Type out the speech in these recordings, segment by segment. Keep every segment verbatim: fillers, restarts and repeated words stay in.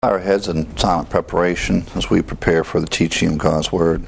Our heads in silent preparation as we prepare for the teaching of God's Word.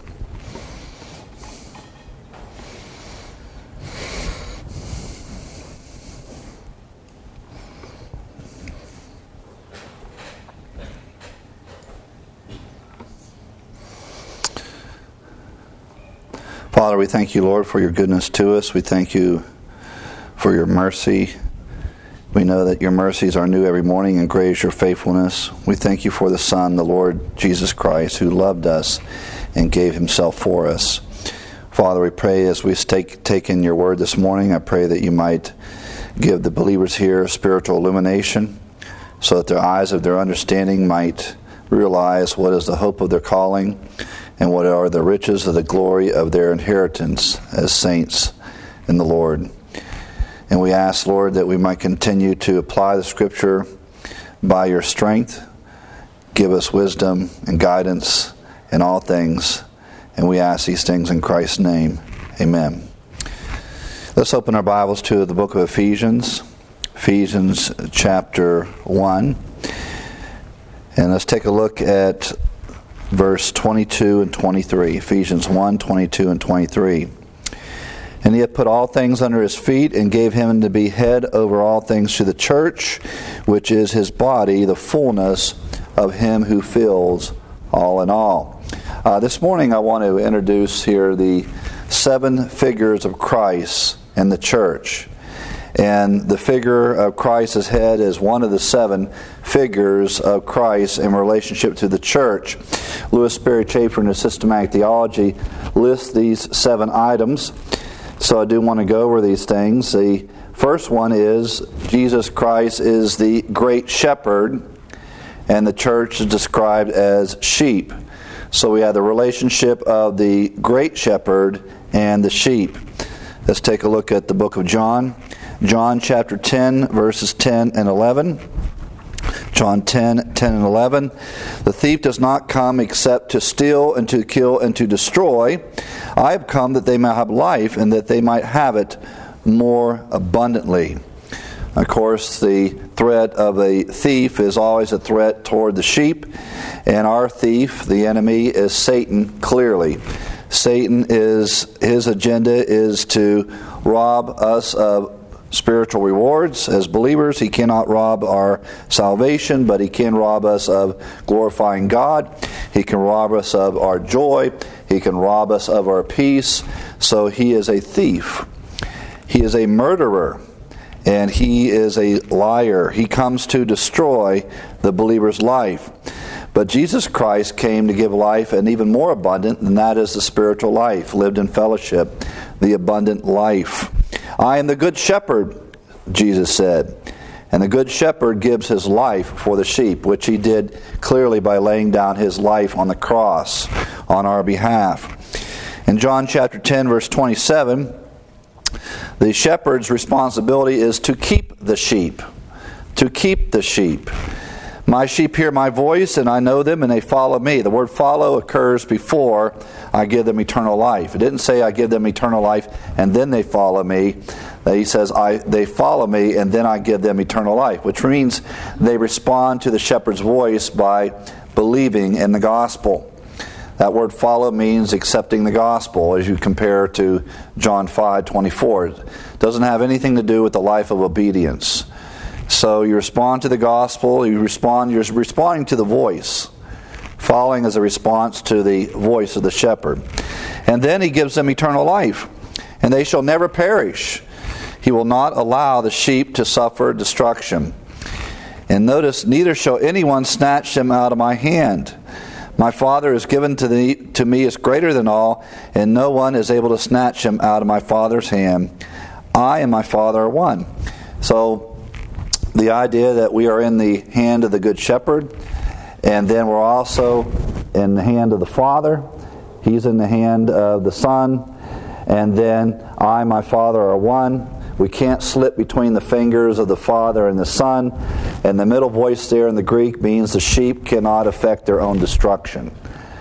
Father, we thank you, Lord, for your goodness to us. We thank you for your mercy. We know that your mercies are new every morning, and great is your faithfulness. We thank you for the Son, the Lord Jesus Christ, who loved us and gave himself for us. Father, we pray as we take, take in your word this morning, I pray that you might give the believers here spiritual illumination so that their eyes of their understanding might realize what is the hope of their calling and what are the riches of the glory of their inheritance as saints in the Lord. And we ask, Lord, that we might continue to apply the Scripture by your strength. Give us wisdom and guidance in all things. And we ask these things in Christ's name. Amen. Let's open our Bibles to the book of Ephesians. Ephesians chapter one. And let's take a look at verse twenty-two and twenty-three. Ephesians one, twenty-two and twenty-three. And he hath put all things under his feet, and gave him to be head over all things to the church, which is his body, the fullness of him who fills all in all. Uh, this morning I want to introduce here the seven figures of Christ in the church. And the figure of Christ as head is one of the seven figures of Christ in relationship to the church. Lewis Sperry Chafer in his Systematic Theology lists these seven items. So I do want to go over these things. The first one is Jesus Christ is the great shepherd, and the church is described as sheep. So we have the relationship of the great shepherd and the sheep. Let's take a look at the book of John. John chapter ten, verses ten and eleven. John ten, ten and eleven. The thief does not come except to steal and to kill and to destroy. I have come that they may have life and that they might have it more abundantly. Of course, the threat of a thief is always a threat toward the sheep. And our thief, the enemy, is Satan, clearly. Satan is, his agenda is to rob us of spiritual rewards as believers. He cannot rob our salvation, but he can rob us of glorifying God. He can rob us of our joy. He can rob us of our peace. So he is a thief. He is a murderer. And he is a liar. He comes to destroy the believer's life. But Jesus Christ came to give life, and even more abundant, and that is the spiritual life, lived in fellowship, the abundant life. I am the good shepherd, Jesus said. And the good shepherd gives his life for the sheep, which he did clearly by laying down his life on the cross on our behalf. In John chapter ten, verse twenty-seven, the shepherd's responsibility is to keep the sheep. To keep the sheep. My sheep hear my voice, and I know them, and they follow me. The word follow occurs before I give them eternal life. It didn't say I give them eternal life, and then they follow me. He says I they follow me, and then I give them eternal life, which means they respond to the shepherd's voice by believing in the gospel. That word follow means accepting the gospel, as you compare to John five twenty-four. It doesn't have anything to do with the life of obedience. So you respond to the gospel, you respond, you're responding to the voice. Following is a response to the voice of the shepherd. And then he gives them eternal life, and they shall never perish. He will not allow the sheep to suffer destruction. And notice, neither shall anyone snatch them out of my hand. My Father is given to, the, to me is greater than all, and no one is able to snatch him out of my Father's hand. I and my Father are one. So the idea that we are in the hand of the Good Shepherd, and then we're also in the hand of the Father. He's in the hand of the Son, and then I and my Father are one. We can't slip between the fingers of the Father and the Son. And the middle voice there in the Greek means the sheep cannot affect their own destruction.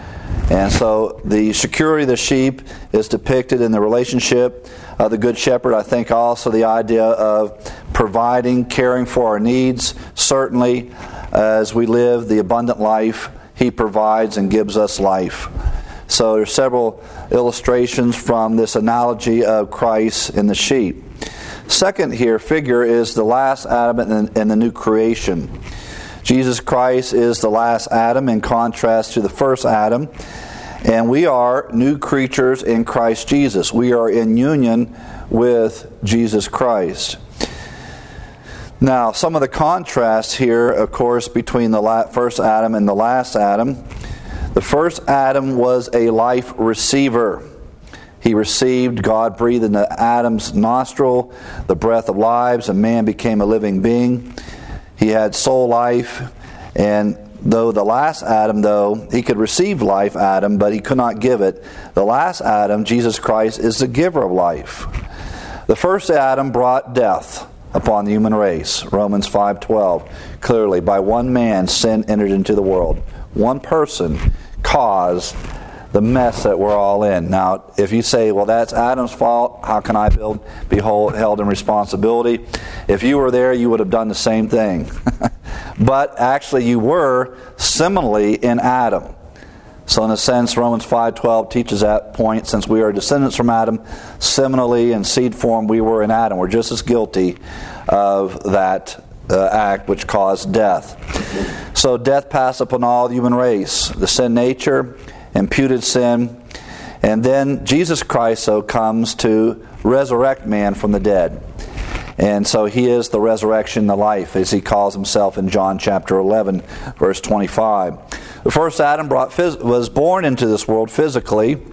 And so the security of the sheep is depicted in the relationship of the Good Shepherd. I think also the idea of providing, caring for our needs. Certainly, as we live the abundant life, He provides and gives us life. So there's several illustrations from this analogy of Christ and the sheep. Second here figure is the last Adam and, and the new creation. Jesus Christ is the last Adam in contrast to the first Adam. And we are new creatures in Christ Jesus. We are in union with Jesus Christ. Now, some of the contrasts here, of course, between the first Adam and the last Adam. The first Adam was a life receiver. He received, God breathed into Adam's nostril the breath of lives, and man became a living being. He had soul life, and though the last Adam, though, he could receive life, Adam, but he could not give it. The last Adam, Jesus Christ, is the giver of life. The first Adam brought death upon the human race. Romans five twelve. Clearly, by one man sin entered into the world. One person caused the mess that we're all in. Now, if you say, well, that's Adam's fault, how can I build, be hold, held in responsibility? If you were there, you would have done the same thing. But actually, you were similarly in Adam. So in a sense, Romans five twelve teaches that point. Since we are descendants from Adam, similarly in seed form, we were in Adam. We're just as guilty of that uh, act which caused death. So death passed upon all the human race. The sin nature, imputed sin, and then Jesus Christ so comes to resurrect man from the dead. And so He is the resurrection, the life, as He calls Himself in John chapter eleven, verse twenty-five. The first Adam brought phys- was born into this world physically.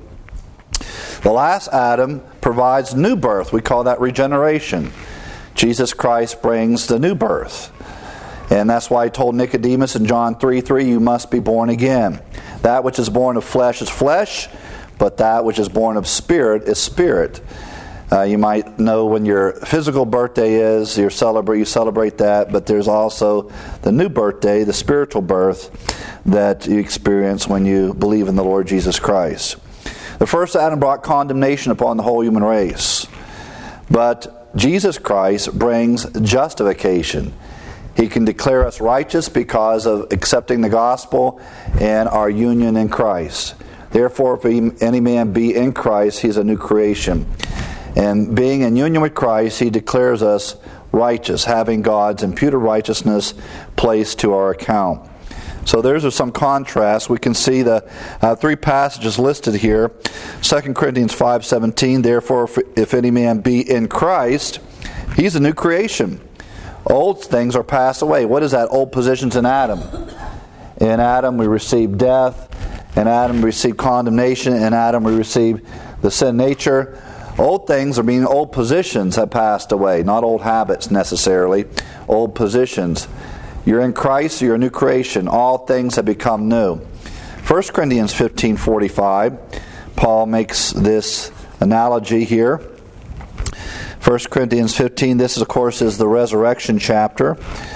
The last Adam provides new birth. We call that regeneration. Jesus Christ brings the new birth. And that's why He told Nicodemus in John three three, you must be born again. That which is born of flesh is flesh, but that which is born of spirit is spirit. Uh, you might know when your physical birthday is, you celebrate, you celebrate that, but there's also the new birthday, the spiritual birth that you experience when you believe in the Lord Jesus Christ. The first Adam brought condemnation upon the whole human race, but Jesus Christ brings justification. He can declare us righteous because of accepting the gospel and our union in Christ. Therefore, if any man be in Christ, he's a new creation. And being in union with Christ, He declares us righteous, having God's imputed righteousness placed to our account. So there's some contrast. We can see the uh, three passages listed here. Second Corinthians five seventeen, therefore, if, if any man be in Christ, he's a new creation. Old things are passed away. What is that? Old positions in Adam. In Adam we receive death. In Adam we receive condemnation. In Adam we receive the sin nature. Old things, I mean old positions, have passed away. Not old habits necessarily. Old positions. You're in Christ, you're a new creation. All things have become new. First Corinthians fifteen forty-five, Paul makes this analogy here. First Corinthians fifteen, this of course is the resurrection chapter.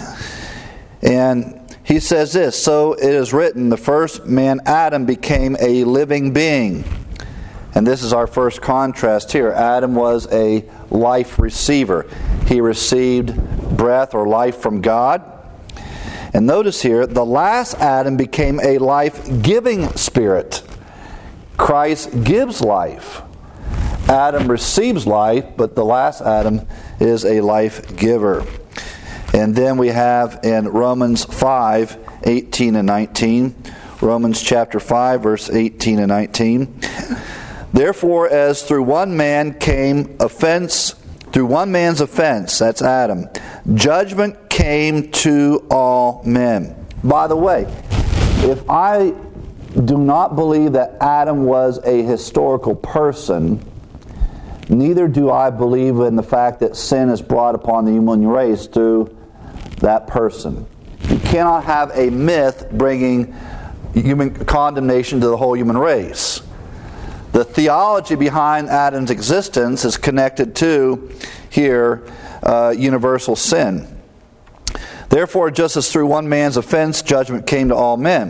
And he says this, so it is written, the first man Adam became a living being. And this is our first contrast here. Adam was a life receiver. He received breath or life from God. And notice here, the last Adam became a life-giving spirit. Christ gives life. Adam receives life, but the last Adam is a life giver. And then we have in Romans five, eighteen and nineteen. Romans chapter five, verse eighteen and nineteen. Therefore, as through one man came offense, through one man's offense, that's Adam, judgment came to all men. By the way, if I do not believe that Adam was a historical person, neither do I believe in the fact that sin is brought upon the human race through that person. You cannot have a myth bringing human condemnation to the whole human race. The theology behind Adam's existence is connected to, here, uh, universal sin. Therefore, just as through one man's offense judgment came to all men.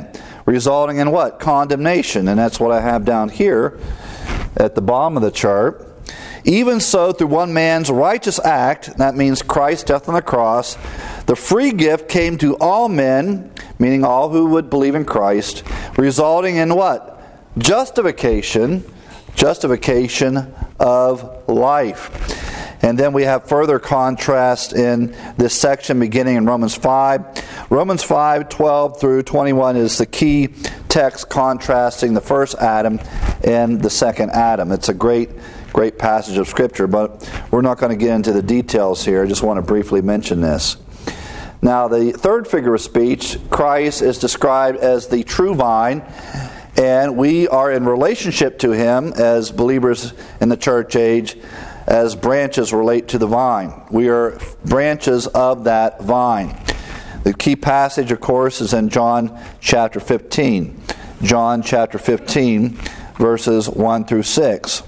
resulting in what? Condemnation. And that's what I have down here at the bottom of the chart. Even so, through one man's righteous act, that means Christ's death on the cross, the free gift came to all men, meaning all who would believe in Christ, resulting in what? Justification, justification of life. And then we have further contrast in this section beginning in Romans five. Romans five, twelve through twenty-one is the key text contrasting the first Adam and the second Adam. It's a great, great passage of Scripture, but we're not going to get into the details here. I just want to briefly mention this. Now, the third figure of speech, Christ, is described as the true vine, and we are in relationship to Him as believers in the church age, as branches relate to the vine. We are branches of that vine. The key passage, of course, is in John chapter fifteen. John chapter fifteen, verses one through six.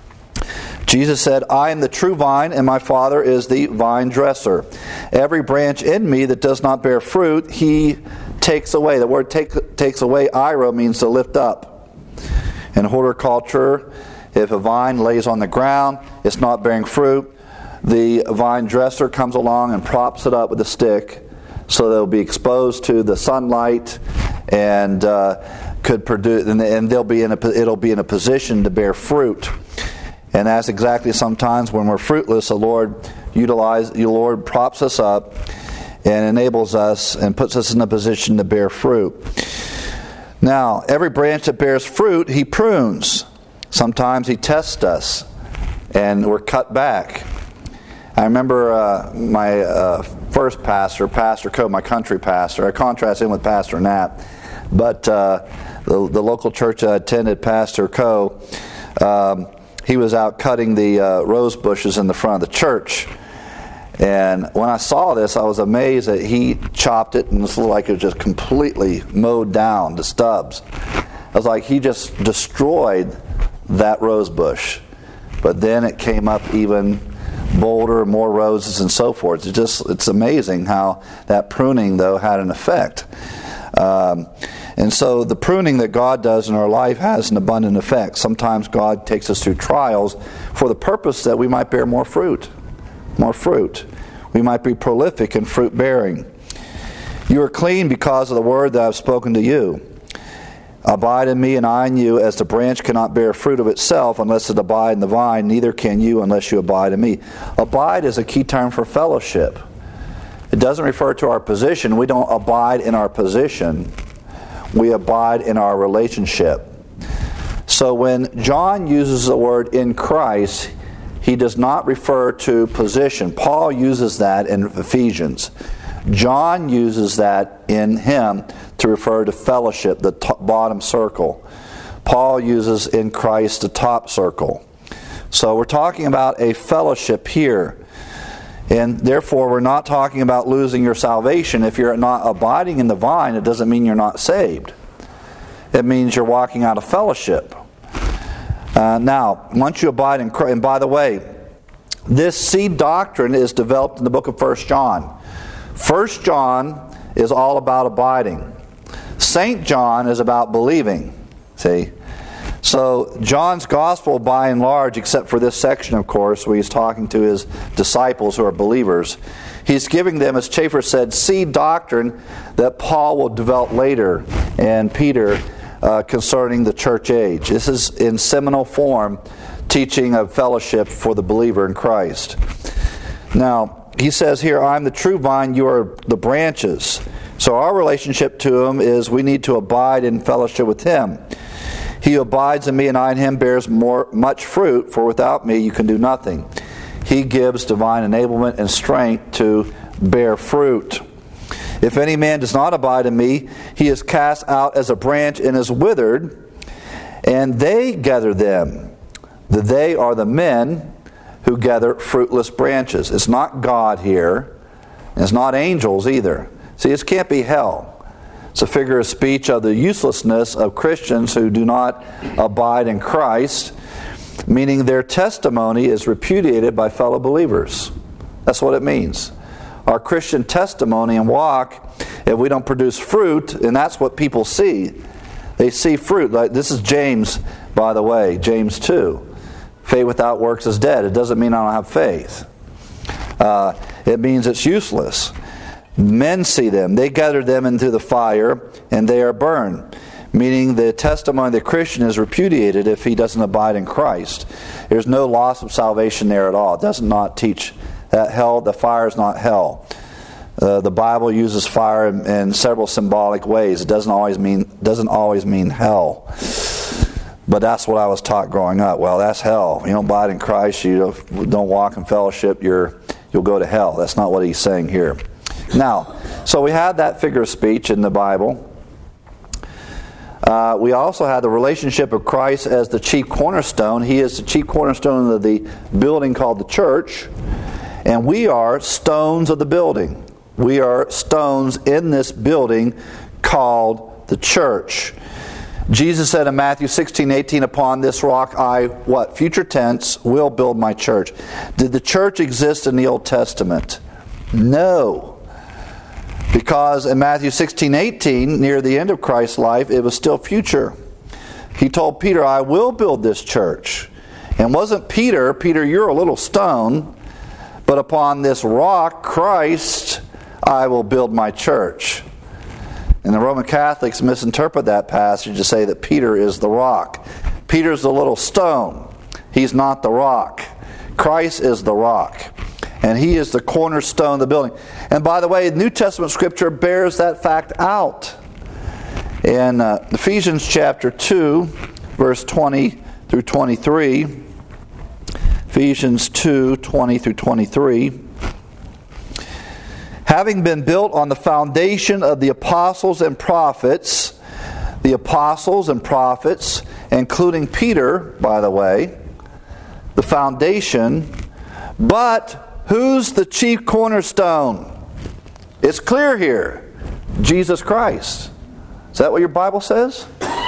Jesus said, I am the true vine, and my Father is the vine dresser. Every branch in me that does not bear fruit, He takes away. The word take, takes away, iro, means to lift up. In horticulture, if a vine lays on the ground, it's not bearing fruit, the vine dresser comes along and props it up with a stick so that it will be exposed to the sunlight and uh, could produce, and, and they'll be in a, it'll be in a position to bear fruit. And that's exactly sometimes when we're fruitless, the Lord utilize, the Lord props us up and enables us and puts us in a position to bear fruit. Now, every branch that bears fruit, He prunes. Sometimes He tests us, and we're cut back. I remember uh, my uh, first pastor, Pastor Coe, my country pastor. I contrast him with Pastor Knapp. But uh, the, the local church I attended, Pastor Coe, um, he was out cutting the uh, rose bushes in the front of the church. And when I saw this, I was amazed that he chopped it and it looked like it was just completely mowed down to stubs. I was like, he just destroyed that rose bush. But then it came up even bolder, more roses and so forth. It's just, it's amazing how that pruning, though, had an effect. Um, and so the pruning that God does in our life has an abundant effect. Sometimes God takes us through trials for the purpose that we might bear more fruit. More fruit. We might be prolific in fruit bearing. You are clean because of the word that I have spoken to you. Abide in me and I in you, as the branch cannot bear fruit of itself unless it abide in the vine, neither can you unless you abide in me. Abide is a key term for fellowship. It doesn't refer to our position. We don't abide in our position. We abide in our relationship. So when John uses the word in Christ, he does not refer to position. Paul uses that in Ephesians. John uses that in him to refer to fellowship, the top, bottom circle. Paul uses in Christ the top circle. So we're talking about a fellowship here. And therefore, we're not talking about losing your salvation. If you're not abiding in the vine, it doesn't mean you're not saved. It means you're walking out of fellowship. Uh, now, once you abide in Christ, and by the way, this seed doctrine is developed in the book of First John. First John is all about abiding. Saint John is about believing. See? So John's gospel, by and large, except for this section, of course, where he's talking to his disciples who are believers, he's giving them, as Chafer said, seed doctrine that Paul will develop later, and Peter, uh, concerning the church age. This is in seminal form teaching of fellowship for the believer in Christ. Now, he says here, I'm the true vine, you are the branches. So our relationship to him is we need to abide in fellowship with him. He who abides in me and I in him bears more, much fruit, for without me you can do nothing. He gives divine enablement and strength to bear fruit. If any man does not abide in me, he is cast out as a branch and is withered, and they gather them. The they are the men who gather fruitless branches. It's not God here. It's not angels either. See, this can't be hell. It's a figure of speech of the uselessness of Christians who do not abide in Christ, meaning their testimony is repudiated by fellow believers. That's what it means. Our Christian testimony and walk if we don't produce fruit, and that's what people see. They see fruit. Like this is James, by the way, James two. Faith without works is dead. It doesn't mean I don't have faith. Uh, it means it's useless. Men see them. They gather them into the fire, and they are burned. Meaning the testimony of the Christian is repudiated if he doesn't abide in Christ. There's no loss of salvation there at all. It does not teach that hell, the fire is not hell. Uh, the Bible uses fire in, in several symbolic ways. It doesn't always mean doesn't always mean hell. But that's what I was taught growing up. Well, that's hell. You don't abide in Christ, you don't, don't walk in fellowship, you're you'll go to hell. That's not what he's saying here. Now, so we had that figure of speech in the Bible. Uh, we also had the relationship of Christ as the chief cornerstone. He is the chief cornerstone of the building called the church. And we are stones of the building. We are stones in this building called the church. Jesus said in Matthew sixteen eighteen, upon this rock I, what? Future tense, will build my church. Did the church exist in the Old Testament? No. Because in Matthew sixteen eighteen, near the end of Christ's life, it was still future. He told Peter, I will build this church. And wasn't Peter, Peter, you're a little stone, but upon this rock, Christ, I will build my church. And the Roman Catholics misinterpret that passage to say that Peter is the rock. Peter's the little stone. He's not the rock. Christ is the rock. And He is the cornerstone of the building. And by the way, New Testament Scripture bears that fact out. In uh, Ephesians chapter two, verse twenty through twenty-three. Ephesians two, twenty through twenty-three. Having been built on the foundation of the apostles and prophets, the apostles and prophets, including Peter, by the way, the foundation, but who's the chief cornerstone? It's clear here. Jesus Christ. Is that what your Bible says?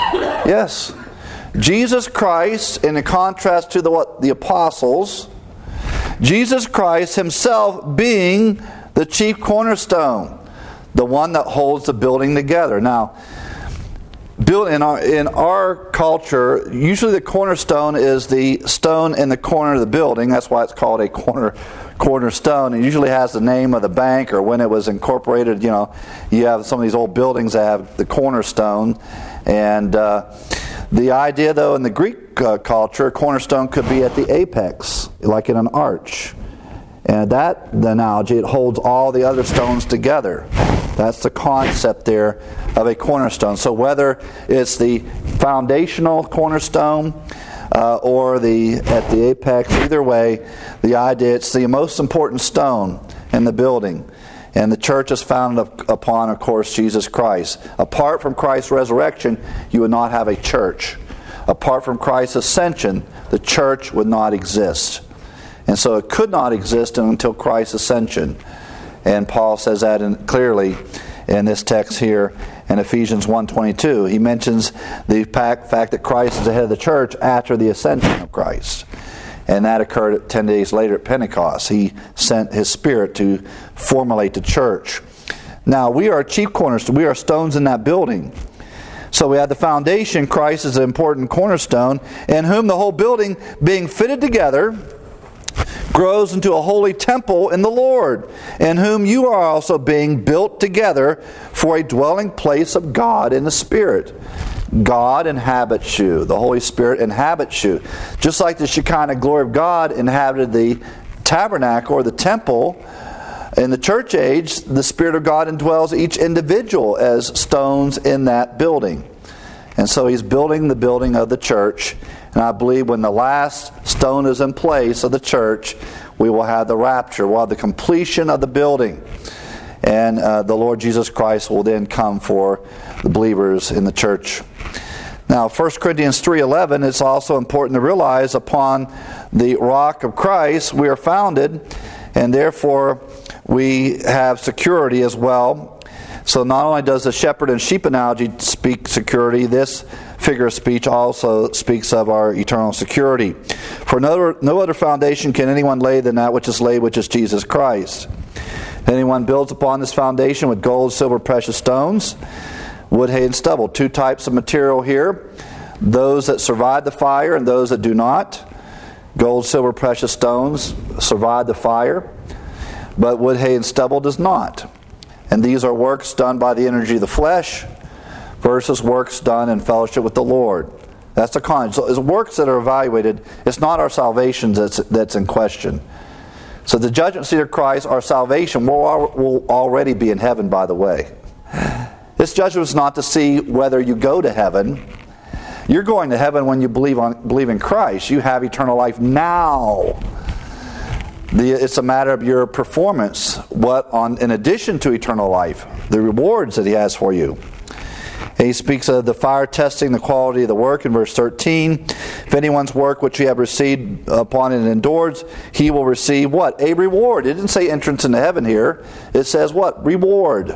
Yes. Jesus Christ, in contrast to the what the apostles, Jesus Christ Himself being the chief cornerstone, the one that holds the building together. Now, built in our in our culture, usually the cornerstone is the stone in the corner of the building. That's why it's called a corner cornerstone. It usually has the name of the bank or when it was incorporated. You know, you have some of these old buildings that have the cornerstone, and uh, the idea, though, in the Greek uh, culture, cornerstone could be at the apex, like in an arch. And that, the analogy, it holds all the other stones together. That's the concept there of a cornerstone. So whether it's the foundational cornerstone uh, or the at the apex, either way, the idea, it's the most important stone in the building. And the church is founded upon, of course, Jesus Christ. Apart from Christ's resurrection, you would not have a church. Apart from Christ's ascension, the church would not exist. And so it could not exist until Christ's ascension. And Paul says that in, clearly in this text here in Ephesians one twenty-two. He mentions the fact that Christ is the head of the church after the ascension of Christ. And that occurred ten days later at Pentecost. He sent His Spirit to formulate the church. Now, we are chief cornerstone. We are stones in that building. So we have the foundation. Christ is an important cornerstone, in whom the whole building, being fitted together, grows into a holy temple in the Lord, in whom you are also being built together for a dwelling place of God in the Spirit. God inhabits you. The Holy Spirit inhabits you. Just like the Shekinah glory of God inhabited the tabernacle or the temple, in the church age, the Spirit of God indwells each individual as stones in that building. And so He's building the building of the church. And I believe when the last stone is in place of the church, we will have the rapture. We'll have the completion of the building. And uh, the Lord Jesus Christ will then come for the believers in the church. Now, First Corinthians three eleven, it's also important to realize upon the rock of Christ we are founded, and therefore we have security as well. So not only does the shepherd and sheep analogy speak security, this figure of speech also speaks of our eternal security. For no, no other foundation can anyone lay than that which is laid, which is Jesus Christ. If anyone builds upon this foundation with gold, silver, precious stones, wood, hay, and stubble. Two types of material here. Those that survive the fire and those that do not. Gold, silver, precious stones survive the fire, but wood, hay, and stubble does not. And these are works done by the energy of the flesh versus works done in fellowship with the Lord. That's the con. So it's works that are evaluated. It's not our salvation that's, that's in question. So the judgment seat of Christ, our salvation, will, will already be in heaven, by the way. This judgment is not to see whether you go to heaven. You're going to heaven when you believe on believe in Christ. You have eternal life now. The, it's a matter of your performance. What on in addition to eternal life, the rewards that He has for you. And he speaks of the fire testing the quality of the work in verse thirteen. If anyone's work which you have received upon it endures, he will receive what? A reward. It didn't say entrance into heaven here. It says what? Reward.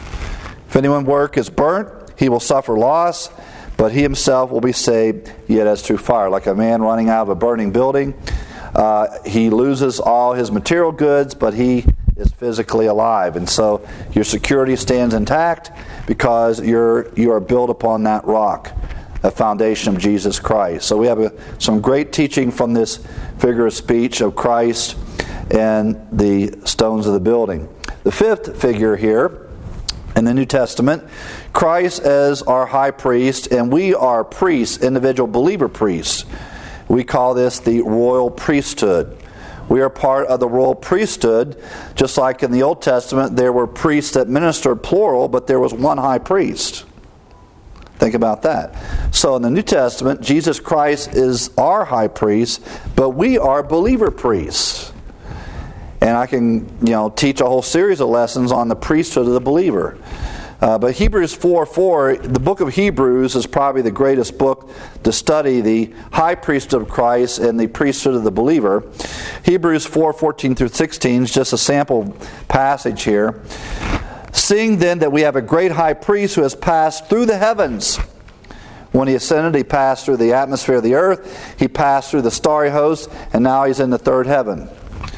If anyone's work is burnt, he will suffer loss, but he himself will be saved, yet as through fire. Like a man running out of a burning building, uh, he loses all his material goods, but he is physically alive. And so your security stands intact because you're you are built upon that rock, a foundation of Jesus Christ. So we have a, some great teaching from this figure of speech of Christ and the stones of the building. The fifth figure here in the New Testament, Christ as our high priest, and we are priests, individual believer priests. We call this the royal priesthood. We are part of the royal priesthood, just like in the Old Testament there were priests that ministered plural, but there was one high priest. Think about that. So in the New Testament, Jesus Christ is our high priest, but we are believer priests. And I can, you know, teach a whole series of lessons on the priesthood of the believer. Uh, but Hebrews four four, the book of Hebrews is probably the greatest book to study the high priesthood of Christ and the priesthood of the believer. Hebrews four fourteen through sixteen is just a sample passage here. Seeing then that we have a great high priest who has passed through the heavens. When he ascended, he passed through the atmosphere of the earth. He passed through the starry host, and now he's in the third heaven.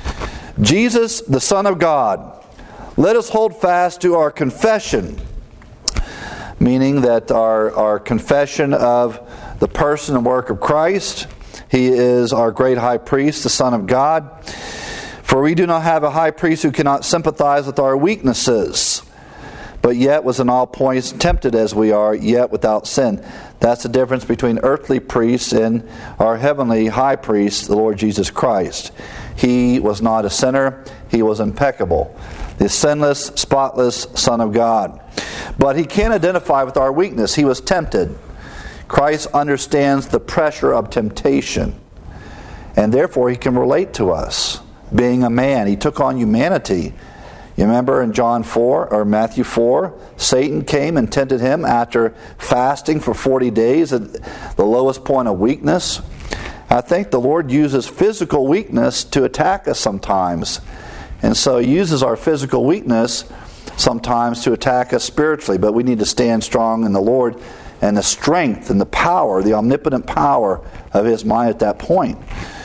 Jesus, the Son of God. Let us hold fast to our confession. Meaning that our, our confession of the person and work of Christ. He is our great high priest, the Son of God. For we do not have a high priest who cannot sympathize with our weaknesses, but yet was in all points tempted as we are, yet without sin. That's the difference between earthly priests and our heavenly high priest, the Lord Jesus Christ. He was not a sinner. He was impeccable. The sinless, spotless Son of God. But he can identify with our weakness. He was tempted. Christ understands the pressure of temptation. And therefore he can relate to us. Being a man, he took on humanity. You remember in John four or Matthew four, Satan came and tempted him after fasting for forty days at the lowest point of weakness. I think the Lord uses physical weakness to attack us sometimes. And so he uses our physical weakness sometimes to attack us spiritually. But we need to stand strong in the Lord and the strength and the power, the omnipotent power of his mind at that point.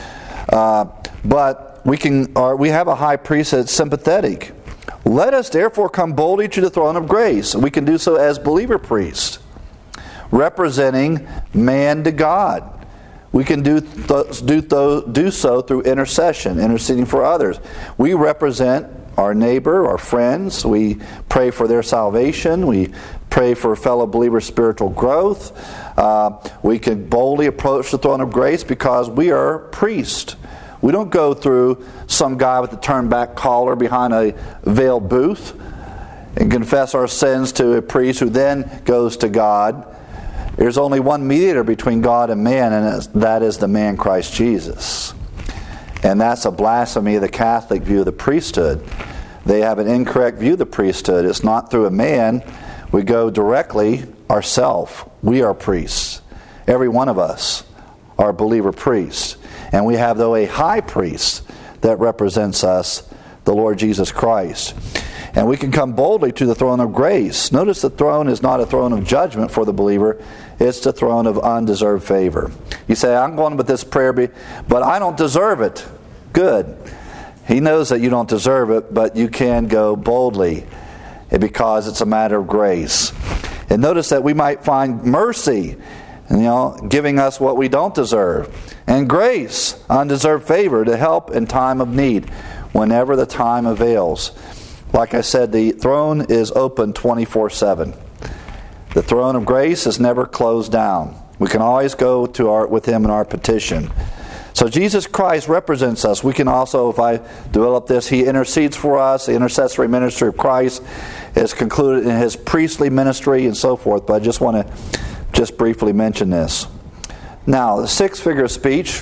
Uh, but we can, or we have a high priest that's sympathetic. Let us therefore come boldly to the throne of grace. We can do so as believer priests, representing man to God. We can do th- do, th- do so through intercession, interceding for others. We represent our neighbor, our friends. We pray for their salvation. We pray for fellow believers' spiritual growth. Uh, we can boldly approach the throne of grace because we are priests. We don't go through some guy with a turned back collar behind a veiled booth and confess our sins to a priest who then goes to God. There's only one mediator between God and man, and that is the man Christ Jesus. And that's a blasphemy of the Catholic view of the priesthood. They have an incorrect view of the priesthood. It's not through a man. We go directly ourselves. We are priests. Every one of us are believer priests. And we have, though, a high priest that represents us, the Lord Jesus Christ. And we can come boldly to the throne of grace. Notice the throne is not a throne of judgment for the believer. It's the throne of undeserved favor. You say, I'm going with this prayer, but I don't deserve it. Good. He knows that you don't deserve it, but you can go boldly because it's a matter of grace. And notice that we might find mercy, you know, giving us what we don't deserve, and grace, undeserved favor to help in time of need, whenever the time avails. Like I said, the throne is open twenty-four seven. The throne of grace is never closed down. We can always go to our with Him in our petition. So Jesus Christ represents us. We can also, if I develop this, He intercedes for us. The intercessory ministry of Christ is concluded in His priestly ministry and so forth. But I just want to just briefly mention this. Now, the sixth figure of speech,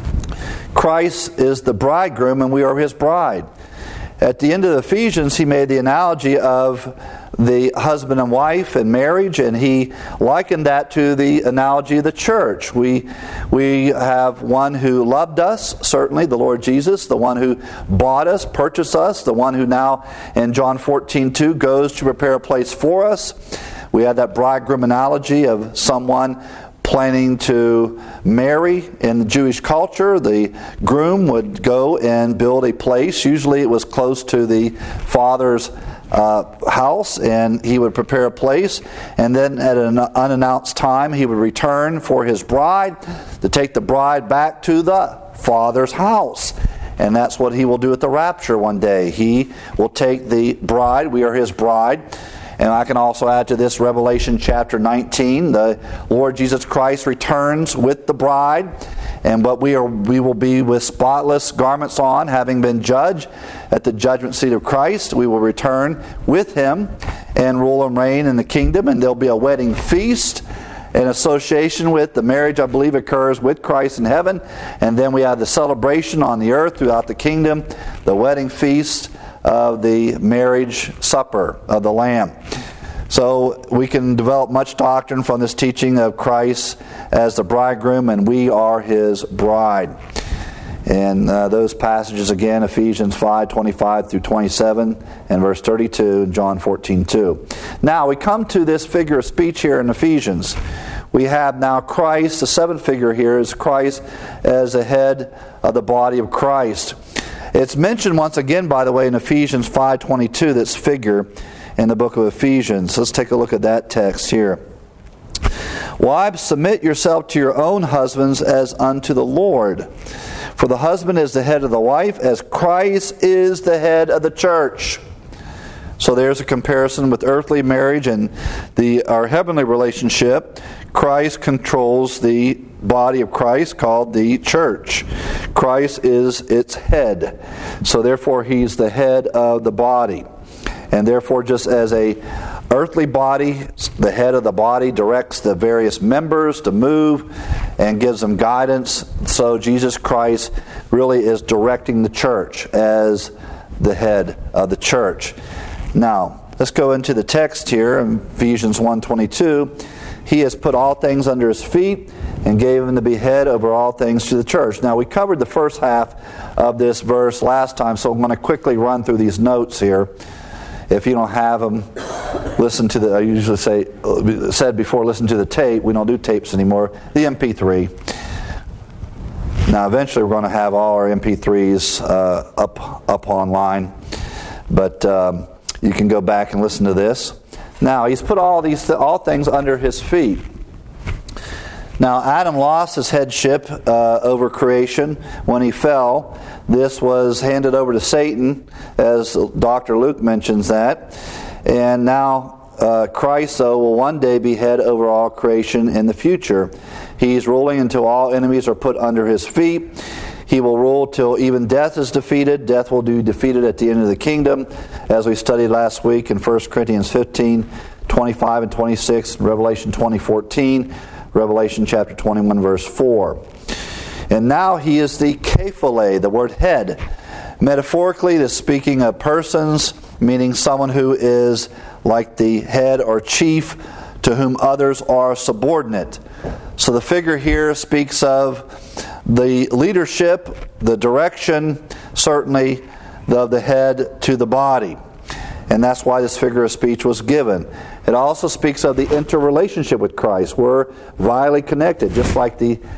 Christ is the bridegroom and we are His bride. At the end of Ephesians, he made the analogy of the husband and wife and marriage, and he likened that to the analogy of the church. We we have one who loved us, certainly, the Lord Jesus, the one who bought us, purchased us, the one who now, in John fourteen two, goes to prepare a place for us. We had that bridegroom analogy of someone planning to marry. In the Jewish culture, the groom would go and build a place. Usually it was close to the father's uh, house, and he would prepare a place, and then at an unannounced time he would return for his bride to take the bride back to the father's house. And that's what he will do at the rapture one day. He will take the bride, we are his bride. And I can also add to this Revelation chapter nineteen. The Lord Jesus Christ returns with the bride, and but we are we will be with spotless garments on, having been judged at the judgment seat of Christ. We will return with Him and rule and reign in the kingdom, and there'll be a wedding feast in association with the marriage, I believe, occurs with Christ in heaven. And then we have the celebration on the earth throughout the kingdom, the wedding feast of the marriage supper of the Lamb. So we can develop much doctrine from this teaching of Christ as the bridegroom, and we are His bride. And uh, those passages again, Ephesians five twenty-five through twenty-seven and verse thirty-two, John fourteen two. Now we come to this figure of speech here in Ephesians. We have now Christ, the seventh figure here is Christ as the head of the body of Christ. It's mentioned once again, by the way, in Ephesians five twenty-two, this figure in the book of Ephesians. Let's take a look at that text here. Wives, submit yourself to your own husbands as unto the Lord. For the husband is the head of the wife, as Christ is the head of the church. So there's a comparison with earthly marriage and the our heavenly relationship. Christ controls the body of Christ called the church. Christ is its head. So therefore He's the head of the body. And therefore, just as a earthly body, the head of the body directs the various members to move and gives them guidance, so Jesus Christ really is directing the church as the head of the church. Now, let's go into the text here in Ephesians one twenty-two. He has put all things under His feet and gave Him to be head over all things to the church. Now, we covered the first half of this verse last time, so I'm going to quickly run through these notes here. If you don't have them, listen to the, I usually say, said before, listen to the tape. We don't do tapes anymore. The M P three. Now, eventually we're going to have all our M P threes uh, up, up online. But um, you can go back and listen to this. Now, He's put all these all things under His feet. Now, Adam lost his headship uh, over creation when he fell. This was handed over to Satan, as Doctor Luke mentions that. And now uh, Christ, though, will one day be head over all creation in the future. He's ruling until all enemies are put under His feet. He will rule till even death is defeated. Death will be defeated at the end of the kingdom, as we studied last week in First Corinthians fifteen, twenty-five and twenty-six, Revelation twenty fourteen, Revelation chapter twenty-one, verse four. And now He is the kephale, the word head. Metaphorically, this is speaking of persons, meaning someone who is like the head or chief to whom others are subordinate. So the figure here speaks of the leadership, the direction, certainly, of the head to the body. And that's why this figure of speech was given. It also speaks of the interrelationship with Christ. We're vitally connected, just like the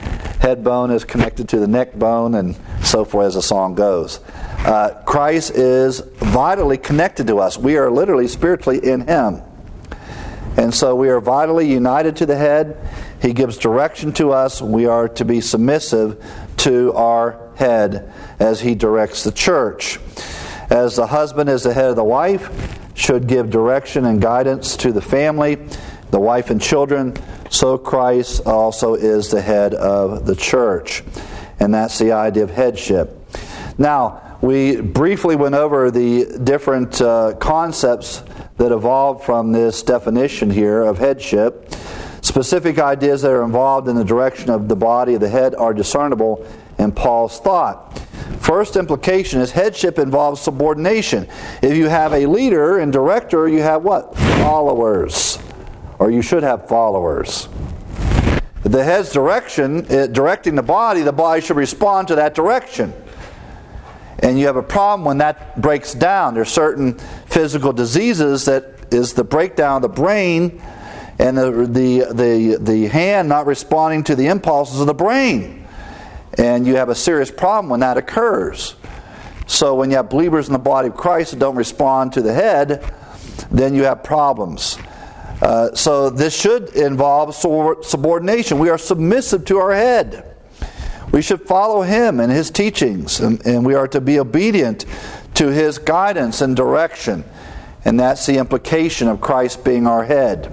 head bone is connected to the neck bone, and so forth as the song goes. Uh, Christ is vitally connected to us. We are literally spiritually in Him. And so we are vitally united to the head. He gives direction to us. We are to be submissive to our head as He directs the church. As the husband is the head of the wife, should give direction and guidance to the family, the wife and children, so Christ also is the head of the church. And that's the idea of headship. Now, we briefly went over the different uh, concepts that evolved from this definition here of headship. Specific ideas that are involved in the direction of the body of the head are discernible in Paul's thought. First implication is headship involves subordination. If you have a leader and director, you have what? Followers. Or you should have followers. The head's direction, it, directing the body, the body should respond to that direction. And you have a problem when that breaks down. There's certain physical diseases that is the breakdown of the brain and the, the, the, the hand not responding to the impulses of the brain. And you have a serious problem when that occurs. So when you have believers in the body of Christ that don't respond to the head, then you have problems. Uh, so this should involve subordination. We are submissive to our head. We should follow Him and His teachings, and, and we are to be obedient to His guidance and direction. And that's the implication of Christ being our head.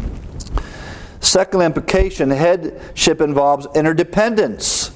Second implication, headship involves interdependence.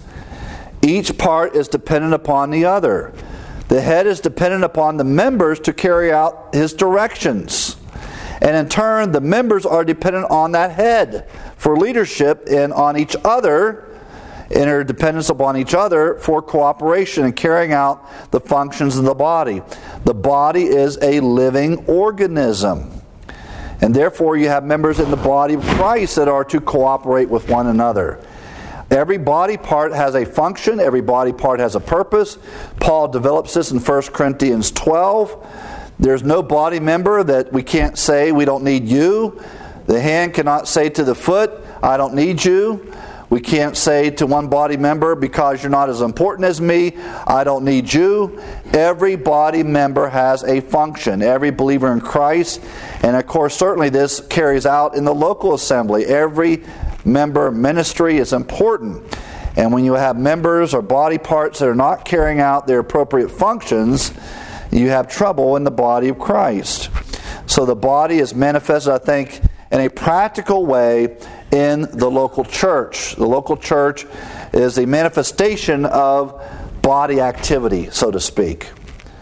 Each part is dependent upon the other. The head is dependent upon the members to carry out His directions. And in turn, the members are dependent on that head for leadership and on each other, interdependence upon each other for cooperation and carrying out the functions of the body. The body is a living organism. And therefore, you have members in the body of Christ that are to cooperate with one another. Every body part has a function. Every body part has a purpose. Paul develops this in First Corinthians twelve. There's no body member that we can't say, we don't need you. The hand cannot say to the foot, I don't need you. We can't say to one body member, because you're not as important as me, I don't need you. Every body member has a function. Every believer in Christ. And of course, certainly this carries out in the local assembly. Every member ministry is important. And when you have members or body parts that are not carrying out their appropriate functions, you have trouble in the body of Christ. So the body is manifested, I think, in a practical way in the local church. The local church is a manifestation of body activity, so to speak.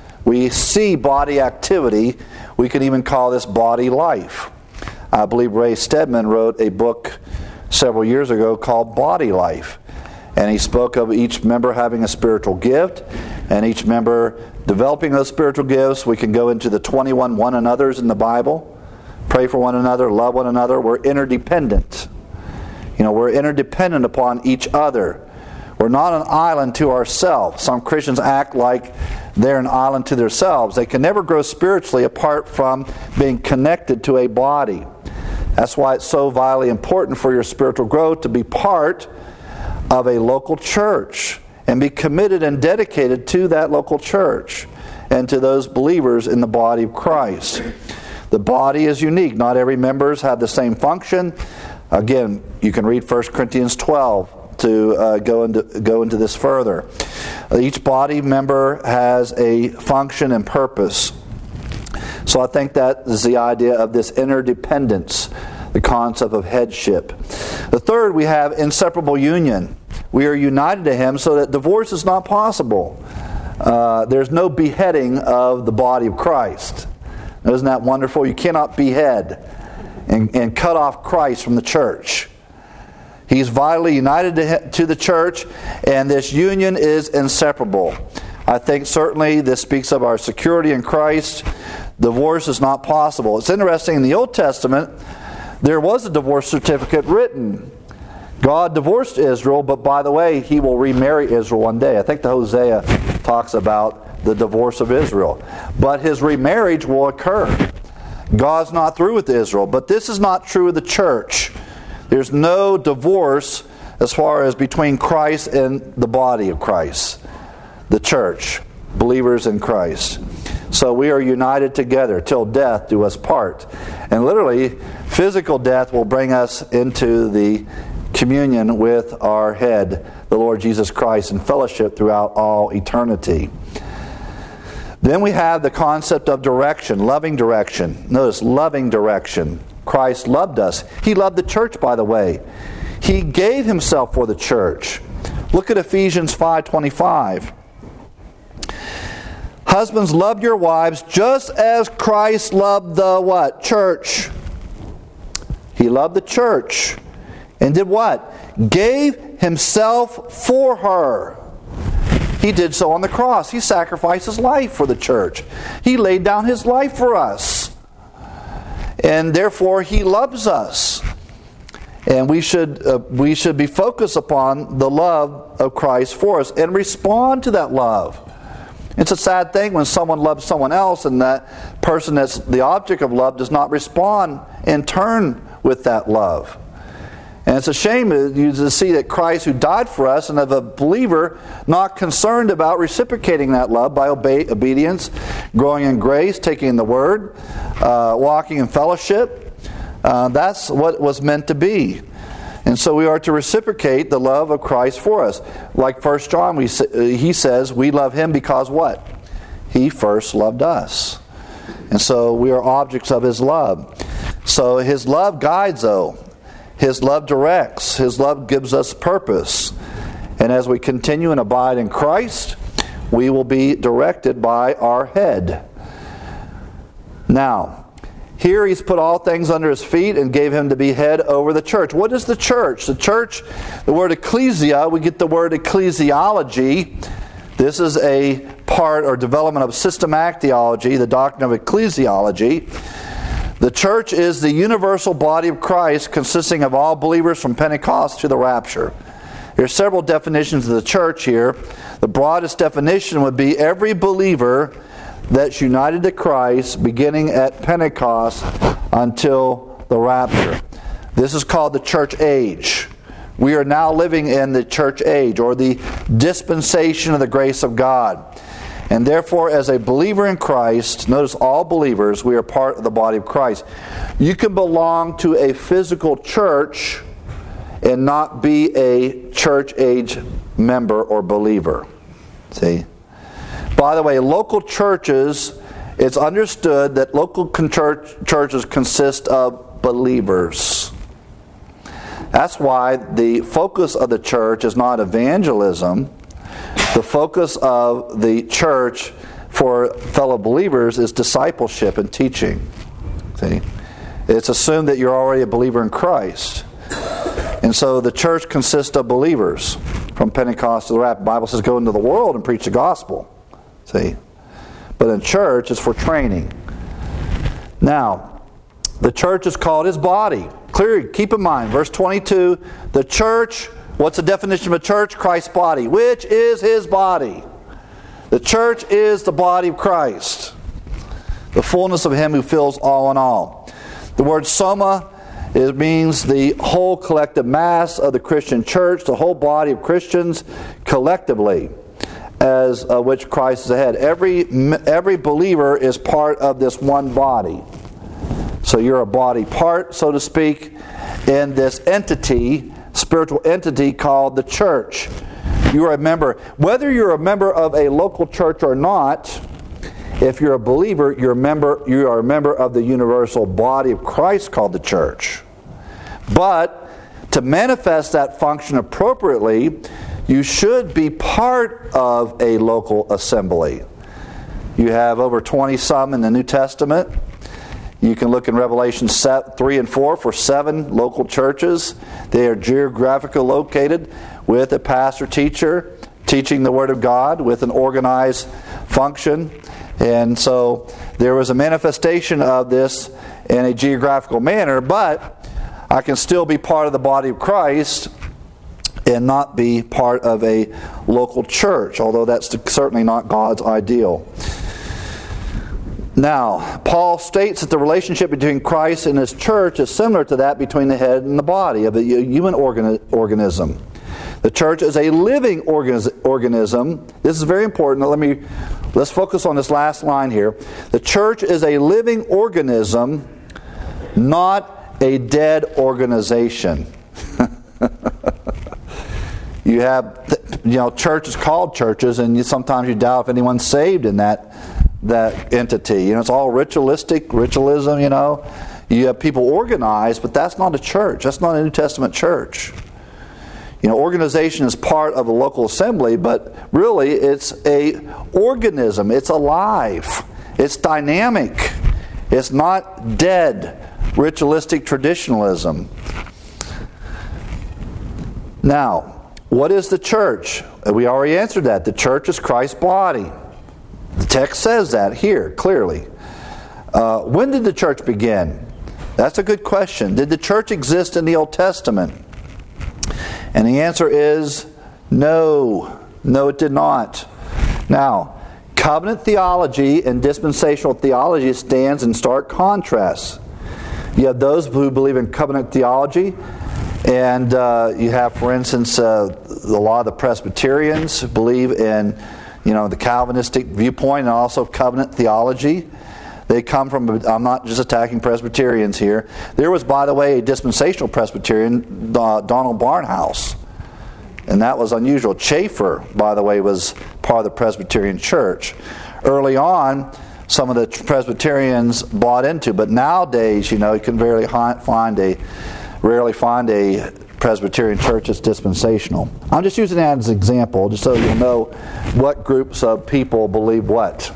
We see body activity. We can even call this body life. I believe Ray Stedman wrote a book several years ago called Body Life. And he spoke of each member having a spiritual gift, and each member developing those spiritual gifts. We can go into the twenty-one one another's in the Bible. Pray for one another, love one another. We're interdependent. You know, we're interdependent upon each other. We're not an island to ourselves. Some Christians act like they're an island to themselves. They can never grow spiritually apart from being connected to a body. That's why it's so vitally important for your spiritual growth to be part of a local church and be committed and dedicated to that local church and to those believers in the body of Christ. The body is unique. Not every members have the same function. Again, you can read First Corinthians twelve to uh, go into go into this further. Each body member has a function and purpose. So I think that is the idea of this interdependence, the concept of headship. The third, we have inseparable union. We are united to Him so that divorce is not possible. Uh, there's no beheading of the body of Christ. Isn't that wonderful? You cannot behead and, and cut off Christ from the church. He's vitally united to, to the church, and this union is inseparable. I think certainly this speaks of our security in Christ. Divorce is not possible. It's interesting, in the Old Testament, there was a divorce certificate written. God divorced Israel, but by the way, He will remarry Israel one day. I think the Hosea talks about the divorce of Israel. But His remarriage will occur. God's not through with Israel. But this is not true of the church. There's no divorce as far as between Christ and the body of Christ, the church, believers in Christ. So we are united together till death do us part. And literally, physical death will bring us into the communion with our head, the Lord Jesus Christ, in fellowship throughout all eternity. Then we have the concept of direction, loving direction. Notice, loving direction. Christ loved us. He loved the church, by the way. He gave himself for the church. Look at Ephesians five twenty-five. Husbands, love your wives just as Christ loved the what? Church. He loved the church. And did what? Gave himself for her. He did so on the cross. He sacrificed his life for the church. He laid down his life for us. And therefore he loves us. And we should uh, we should be focused upon the love of Christ for us and respond to that love. It's a sad thing when someone loves someone else and that person that's the object of love does not respond in turn with that love. And it's a shame to see that Christ, who died for us, and of a believer not concerned about reciprocating that love by obe- obedience, growing in grace, taking the word, uh, walking in fellowship. Uh, that's what it was meant to be. And so we are to reciprocate the love of Christ for us. Like First John, we, he says, we love him because what? He first loved us. And so we are objects of his love. So his love guides, though. His love directs. His love gives us purpose. And as we continue and abide in Christ, we will be directed by our head. Now, here he's put all things under his feet and gave him to be head over the church. What is the church? The church, the word ecclesia, we get the word ecclesiology. This is a part or development of systematic theology, the doctrine of ecclesiology. The church is the universal body of Christ consisting of all believers from Pentecost to the rapture. There are several definitions of the church here. The broadest definition would be every believer that's united to Christ beginning at Pentecost until the rapture. This is called the church age. We are now living in the church age, or the dispensation of the grace of God. And therefore, as a believer in Christ, notice all believers, we are part of the body of Christ. You can belong to a physical church and not be a church age member or believer. See? By the way, local churches, it's understood that local church, churches consist of believers. That's why the focus of the church is not evangelism. The focus of the church for fellow believers is discipleship and teaching. See? It's assumed that you're already a believer in Christ. And so the church consists of believers from Pentecost to the rapture. The Bible says go into the world and preach the gospel. See? But in church, it's for training. Now, the church is called his body. Clearly, keep in mind, verse twenty-two, the church, what's the definition of a church? Christ's body, which is his body. The church is the body of Christ, the fullness of him who fills all in all. The word soma, it means the whole collective mass of the Christian church, the whole body of Christians collectively, as uh, which Christ is the head. Every, every believer is part of this one body. So you're a body part, so to speak, in this entity, spiritual entity called the church. You are a member. Whether you're a member of a local church or not, if you're a believer, you're a member, you are a member of the universal body of Christ called the church. But to manifest that function appropriately, you should be part of a local assembly. You have over twenty some in the New Testament. You can look in Revelation three and four for seven local churches. They are geographically located with a pastor-teacher teaching the Word of God with an organized function. And so there was a manifestation of this in a geographical manner, but I can still be part of the body of Christ and not be part of a local church, although that's certainly not God's ideal. Now, Paul states that the relationship between Christ and His church is similar to that between the head and the body of a human organi- organism. The church is a living organiz- organism. This is very important. Now let me let's focus on this last line here. The church is a living organism, not a dead organization. You have, you know, churches called churches, and you, sometimes you doubt if anyone's saved in that that entity. You know, it's all ritualistic, ritualism. You know, you have people organized, but that's not a church. That's not a New Testament church. You know, organization is part of a local assembly, but really it's a organism. It's alive. It's dynamic. It's not dead, ritualistic traditionalism. Now, what is the church? We already answered that. The church is Christ's body. The text says that here, clearly. Uh, when did the church begin? That's a good question. Did the church exist in the Old Testament? And the answer is no. No, it did not. Now, covenant theology and dispensational theology stands in stark contrast. You have those who believe in covenant theology, and uh, you have, for instance, uh, a lot of the Presbyterians believe in, you know, the Calvinistic viewpoint and also covenant theology. They come from, I'm not just attacking Presbyterians here. There was, by the way, a dispensational Presbyterian, uh, Donald Barnhouse. And that was unusual. Chafer, by the way, was part of the Presbyterian church. Early on, some of the Presbyterians bought into, but nowadays, you know, you can rarely find a, rarely find a Presbyterian church that's dispensational. I'm just using that as an example, just so you'll know what groups of people believe what.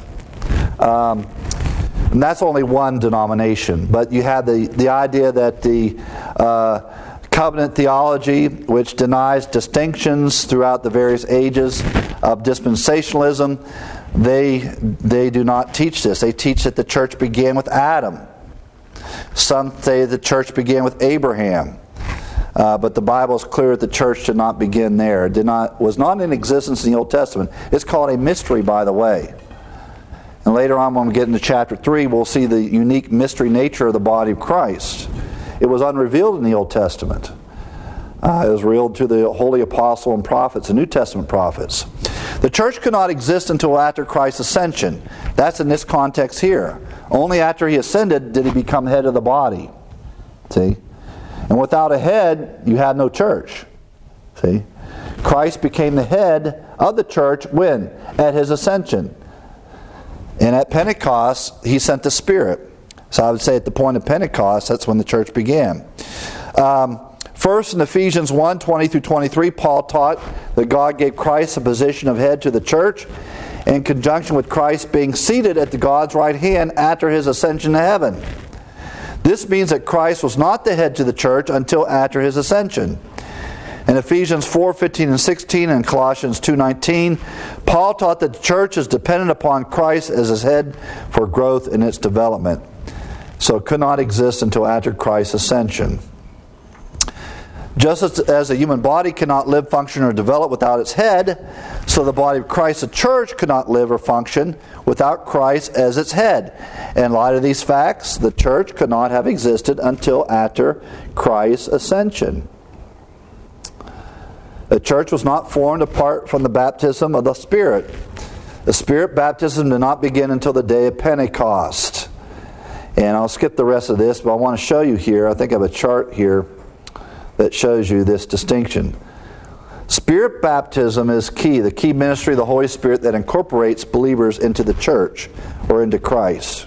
Um, And that's only one denomination. But you have the, the idea that the uh, covenant theology, which denies distinctions throughout the various ages of dispensationalism, they, they do not teach this. They teach that the church began with Adam. Some say the church began with Abraham. Uh, but the Bible is clear that the church did not begin there. It did not, was not in existence in the Old Testament. It's called a mystery, by the way. And later on, when we get into chapter three, we'll see the unique mystery nature of the body of Christ. It was unrevealed in the Old Testament. Uh, it was revealed to the holy apostle and prophets, the New Testament prophets. The church could not exist until after Christ's ascension. That's in this context here. Only after He ascended did He become head of the body. See? And without a head, you have no church. See? Christ became the head of the church when? At His ascension. And at Pentecost, He sent the Spirit. So I would say at the point of Pentecost, that's when the church began. Um, first, in Ephesians one, twenty through twenty-three, Paul taught that God gave Christ a position of head to the church in conjunction with Christ being seated at the God's right hand after His ascension to heaven. This means that Christ was not the head to the church until after His ascension. In Ephesians four, fifteen and sixteen and Colossians two, nineteen, Paul taught that the church is dependent upon Christ as His head for growth in its development. So it could not exist until after Christ's ascension. Just as, as a human body cannot live, function, or develop without its head, so the body of Christ, the church, could not live or function without Christ as its head. In light of these facts, the church could not have existed until after Christ's ascension. The church was not formed apart from the baptism of the Spirit. The Spirit baptism did not begin until the day of Pentecost. And I'll skip the rest of this, but I want to show you here, I think I have a chart here that shows you this distinction. Spirit baptism is key, the key ministry of the Holy Spirit that incorporates believers into the church or into Christ.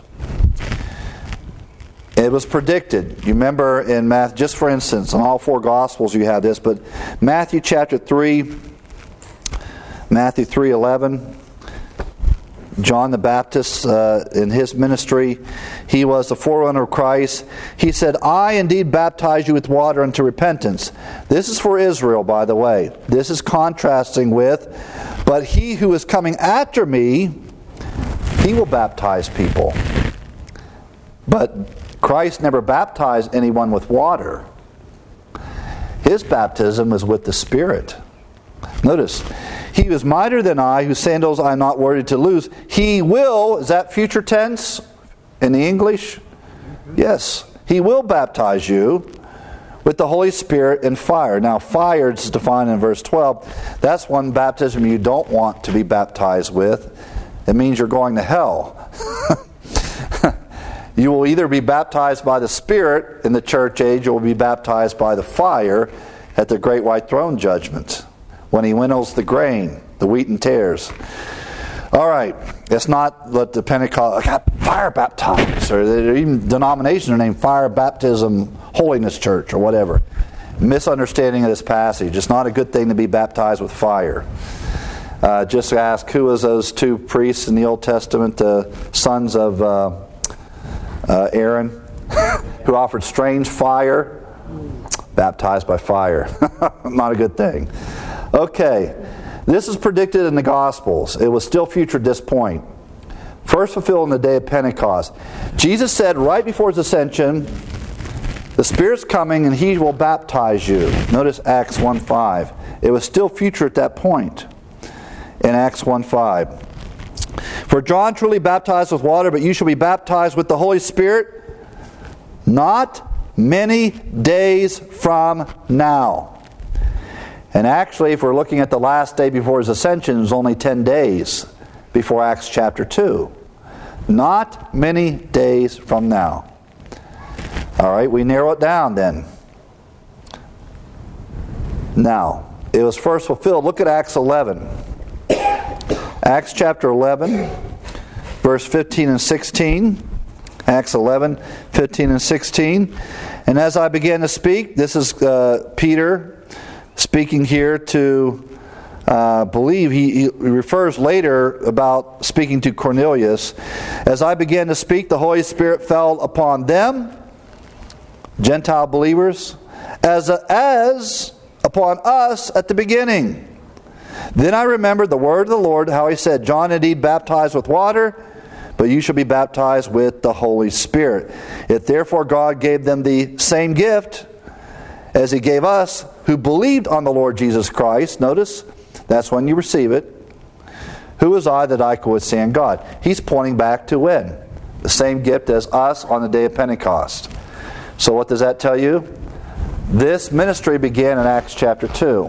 It was predicted. You remember in Matthew, just for instance, in all four Gospels you have this, but Matthew chapter three, Matthew three eleven, John the Baptist, uh, in his ministry, he was the forerunner of Christ. He said, I indeed baptize you with water unto repentance. This is for Israel, by the way. This is contrasting with, but he who is coming after me, he will baptize people. But Christ never baptized anyone with water. His baptism is with the Spirit. Notice, he who is mightier than I, whose sandals I am not worthy to loose, he will, is that future tense? in the English? Yes. He will baptize you with the Holy Spirit and fire. Now, fire is defined in verse twelve. That's one baptism you don't want to be baptized with. It means you're going to hell. You will either be baptized by the Spirit in the church age, or will be baptized by the fire at the great white throne judgment, when He winnows the grain, the wheat and tares. All right, it's not let the Pentecost, I got fire baptized, or even denominations are named Fire Baptism Holiness Church or whatever. Misunderstanding of this passage. It's not a good thing to be baptized with fire. Uh, just ask, who was those two priests in the Old Testament, the sons of uh, uh, Aaron, who offered strange fire? Baptized by fire. Not a good thing. Okay. This is predicted in the Gospels. It was still future at this point. First fulfilled in the day of Pentecost. Jesus said right before His ascension, the Spirit's coming and He will baptize you. Notice Acts one five. It was still future at that point in Acts one five. For John truly baptized with water, but you shall be baptized with the Holy Spirit not many days from now. And actually, if we're looking at the last day before His ascension, it was only ten days before Acts chapter two. Not many days from now. All right, we narrow it down then. Now, it was first fulfilled. Look at Acts eleven. Acts chapter eleven, verse fifteen and sixteen. Acts eleven, fifteen and sixteen. And as I began to speak, this is uh, Peter speaking here to uh, believe. He, he refers later about speaking to Cornelius. As I began to speak, the Holy Spirit fell upon them, Gentile believers, as, as upon us at the beginning. Then I remembered the word of the Lord, how He said, John indeed baptized with water, but you shall be baptized with the Holy Spirit. If therefore God gave them the same gift as He gave us, who believed on the Lord Jesus Christ, notice, that's when you receive it. Who was I that I could withstand God? He's pointing back to when? The same gift as us on the day of Pentecost. So what does that tell you? This ministry began in Acts chapter two.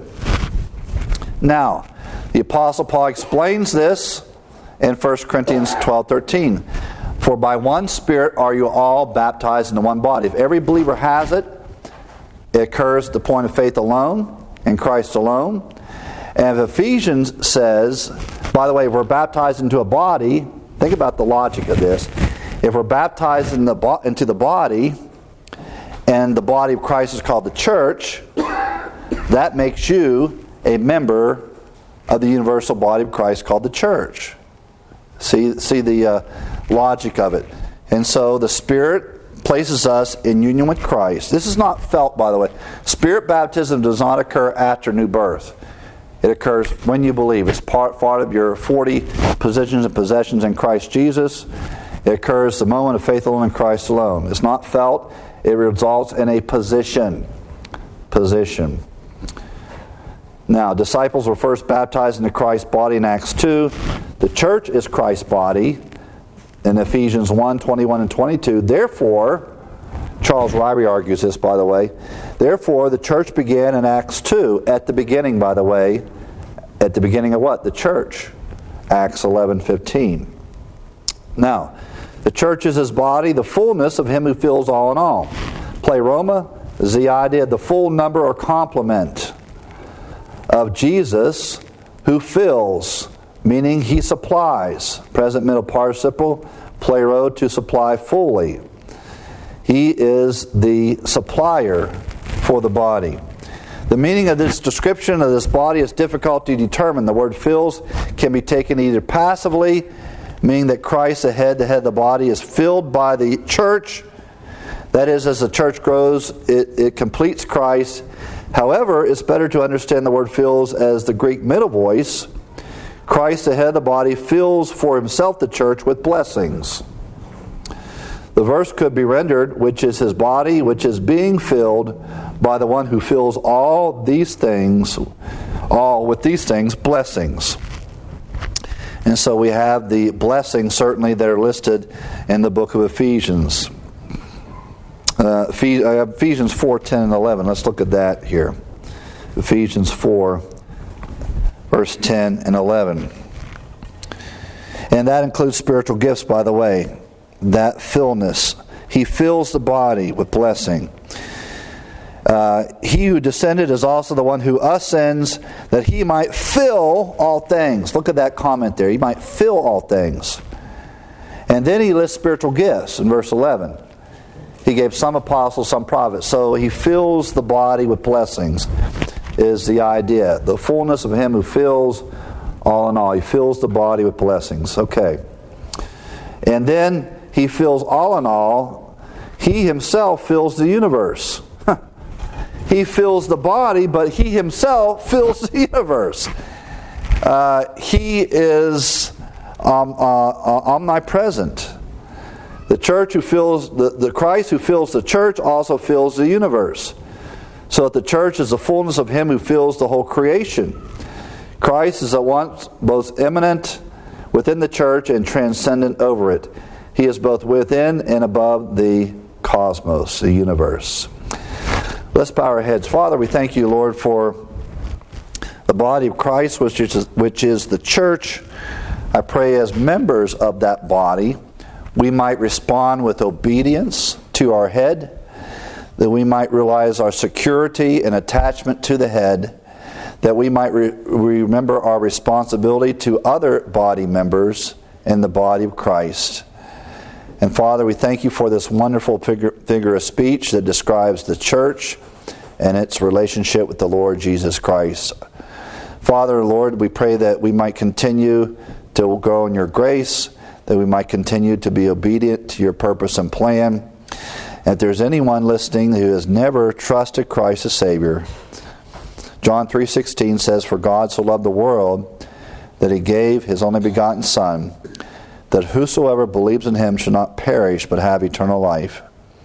Now, the Apostle Paul explains this in First Corinthians twelve thirteen. For by one Spirit are you all baptized into one body. If every believer has it, it occurs at the point of faith alone, in Christ alone. And if Ephesians says, by the way, if we're baptized into a body, think about the logic of this. If we're baptized in the bo- into the body, and the body of Christ is called the church, that makes you a member of the universal body of Christ called the church. See, see the uh, logic of it. And so the Spirit places us in union with Christ. This is not felt, by the way. Spirit baptism does not occur after new birth. It occurs when you believe. It's part, part of your forty positions and possessions in Christ Jesus. It occurs the moment of faith alone in Christ alone. It's not felt. It results in a position. Position. Now, disciples were first baptized into Christ's body in Acts two. The church is Christ's body in Ephesians one, twenty-one and twenty-two. Therefore, Charles Ryrie argues this, by the way. Therefore, the church began in Acts two. At the beginning, by the way. At the beginning of what? The church. Acts eleven fifteen. Now, the church is His body, the fullness of Him who fills all in all. Pleroma is the idea of the full number or complement of Jesus who fills, meaning He supplies. Present middle participle, plero, to supply fully. He is the supplier for the body. The meaning of this description of this body is difficult to determine. The word fills can be taken either passively, meaning that Christ, the head, the head of the body, is filled by the church. That is, as the church grows, it, it completes Christ. However, it's better to understand the word fills as the Greek middle voice. Christ, the head of the body, fills for Himself the church with blessings. The verse could be rendered, which is His body, which is being filled by the one who fills all these things, all with these things, blessings. And so we have the blessings certainly that are listed in the book of Ephesians. Uh, Ephesians four, ten, and eleven. Let's look at that here. Ephesians four, verse ten and eleven. And that includes spiritual gifts, by the way. That fullness. He fills the body with blessing. Uh, he who descended is also the one who ascends, that he might fill all things. Look at that comment there. He might fill all things. And then he lists spiritual gifts in verse eleven. He gave some apostles, some prophets. So he fills the body with blessings is the idea. The fullness of him who fills all in all. He fills the body with blessings. Okay. And then he fills all in all. He himself fills the universe. He fills the body, but he himself fills the universe. Uh, he is um, uh, uh, omnipresent. The church who fills the, the Christ who fills the church also fills the universe. So that the church is the fullness of him who fills the whole creation. Christ is at once both immanent within the church and transcendent over it. He is both within and above the cosmos, the universe. Let's bow our heads. Father, we thank you, Lord, for the body of Christ, which is, which is the church. I pray as members of that body, we might respond with obedience to our head, that we might realize our security and attachment to the head, that we might re- remember our responsibility to other body members in the body of Christ. And Father, we thank you for this wonderful figure, figure of speech that describes the church and its relationship with the Lord Jesus Christ. Father, Lord, we pray that we might continue to grow in your grace, that we might continue to be obedient to your purpose and plan. And if there's anyone listening who has never trusted Christ as Savior, John three sixteen says, "For God so loved the world that he gave his only begotten Son, that whosoever believes in him shall not perish but have eternal life."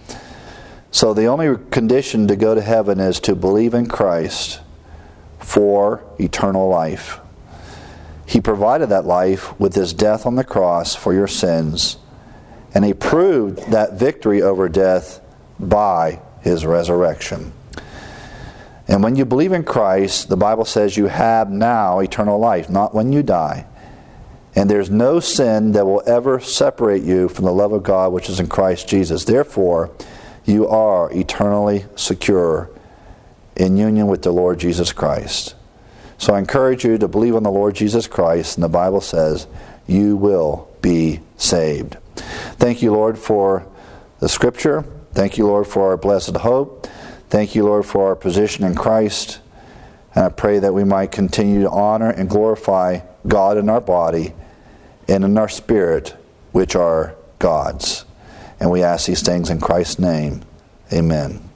So the only condition to go to heaven is to believe in Christ for eternal life. He provided that life with his death on the cross for your sins, and he proved that victory over death by his resurrection. And when you believe in Christ, the Bible says you have now eternal life, not when you die. And there's no sin that will ever separate you from the love of God which is in Christ Jesus. Therefore, you are eternally secure in union with the Lord Jesus Christ. So I encourage you to believe on the Lord Jesus Christ, and the Bible says you will be saved. Thank you, Lord, for the Scripture. Thank you, Lord, for our blessed hope. Thank you, Lord, for our position in Christ. And I pray that we might continue to honor and glorify God in our body and in our spirit, which are God's. And we ask these things in Christ's name. Amen.